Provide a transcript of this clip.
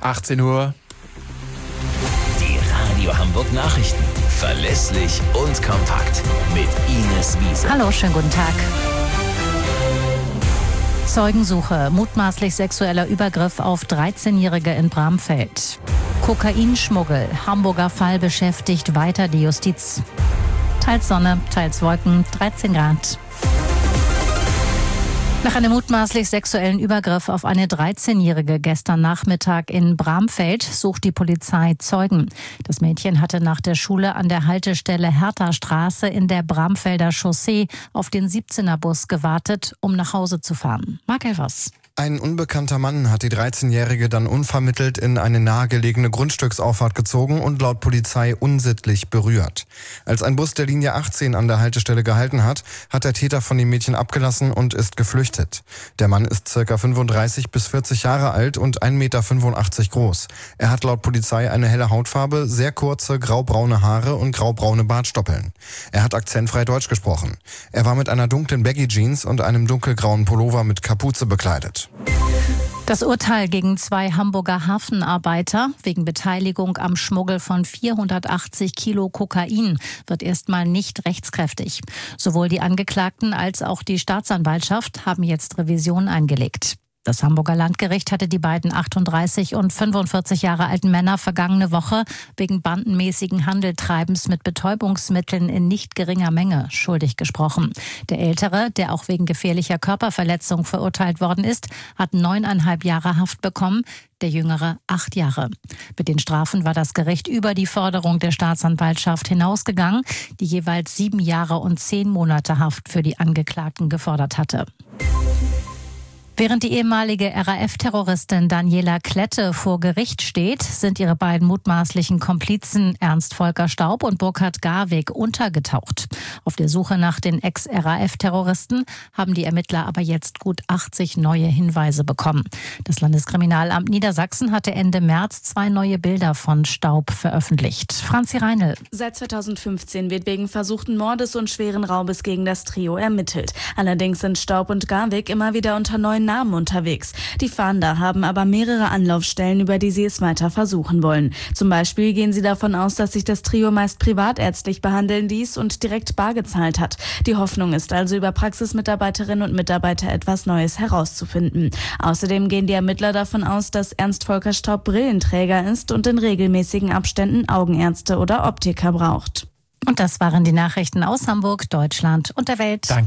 18 Uhr. Die Radio Hamburg Nachrichten. Verlässlich und kompakt. Mit Ines Wiese. Hallo, schönen guten Tag. Zeugensuche, mutmaßlich sexueller Übergriff auf 13-Jährige in Bramfeld. Kokainschmuggel, Hamburger Fall beschäftigt weiter die Justiz. Teils Sonne, teils Wolken, 13 Grad. Nach einem mutmaßlich sexuellen Übergriff auf eine 13-Jährige gestern Nachmittag in Bramfeld sucht die Polizei Zeugen. Das Mädchen hatte nach der Schule an der Haltestelle Herthastraße in der Bramfelder Chaussee auf den 17er-Bus gewartet, um nach Hause zu fahren. Marc Elvers. Ein unbekannter Mann hat die 13-Jährige dann unvermittelt in eine nahegelegene Grundstücksauffahrt gezogen und laut Polizei unsittlich berührt. Als ein Bus der Linie 18 an der Haltestelle gehalten hat, hat der Täter von dem Mädchen abgelassen und ist geflüchtet. Der Mann ist ca. 35 bis 40 Jahre alt und 1,85 Meter groß. Er hat laut Polizei eine helle Hautfarbe, sehr kurze graubraune Haare und graubraune Bartstoppeln. Er hat akzentfrei Deutsch gesprochen. Er war mit einer dunklen Baggy-Jeans und einem dunkelgrauen Pullover mit Kapuze bekleidet. Das Urteil gegen 2 Hamburger Hafenarbeiter wegen Beteiligung am Schmuggel von 480 Kilo Kokain wird erstmal nicht rechtskräftig. Sowohl die Angeklagten als auch die Staatsanwaltschaft haben jetzt Revision eingelegt. Das Hamburger Landgericht hatte die beiden 38 und 45 Jahre alten Männer vergangene Woche wegen bandenmäßigen Handeltreibens mit Betäubungsmitteln in nicht geringer Menge schuldig gesprochen. Der Ältere, der auch wegen gefährlicher Körperverletzung verurteilt worden ist, hat 9,5 Jahre Haft bekommen, der Jüngere 8 Jahre. Mit den Strafen war das Gericht über die Forderung der Staatsanwaltschaft hinausgegangen, die jeweils 7 Jahre und 10 Monate Haft für die Angeklagten gefordert hatte. Während die ehemalige RAF-Terroristin Daniela Klette vor Gericht steht, sind ihre beiden mutmaßlichen Komplizen Ernst Volker Staub und Burkhard Garwig untergetaucht. Auf der Suche nach den Ex-RAF-Terroristen haben die Ermittler aber jetzt gut 80 neue Hinweise bekommen. Das Landeskriminalamt Niedersachsen hatte Ende März 2 neue Bilder von Staub veröffentlicht. Franzi Reinl. Seit 2015 wird wegen versuchten Mordes und schweren Raubes gegen das Trio ermittelt. Allerdings sind Staub und Garwig immer wieder unter neuen Namen unterwegs. Die Fahnder haben aber mehrere Anlaufstellen, über die sie es weiter versuchen wollen. Zum Beispiel gehen sie davon aus, dass sich das Trio meist privatärztlich behandeln ließ und direkt bar gezahlt hat. Die Hoffnung ist also, über Praxismitarbeiterinnen und Mitarbeiter etwas Neues herauszufinden. Außerdem gehen die Ermittler davon aus, dass Ernst Volker Staub Brillenträger ist und in regelmäßigen Abständen Augenärzte oder Optiker braucht. Und das waren die Nachrichten aus Hamburg, Deutschland und der Welt. Danke.